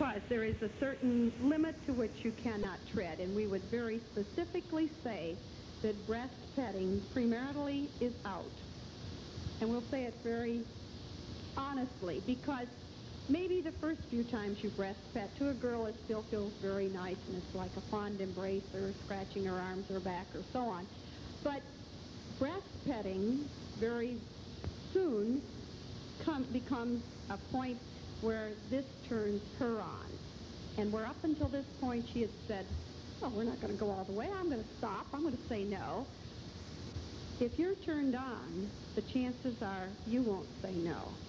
because there is a certain limit to which you cannot tread, and we would very specifically say that breast petting premaritally is out. And we'll say it very honestly, because maybe the first few times you breast pet to a girl, it still feels very nice, and it's like a fond embrace or scratching her arms or back or so on. But breast petting very soon becomes a point where this turns her on. And where up until this point she had said, oh, we're not going to go all the way, I'm going to stop, I'm going to say no. If you're turned on, the chances are you won't say no.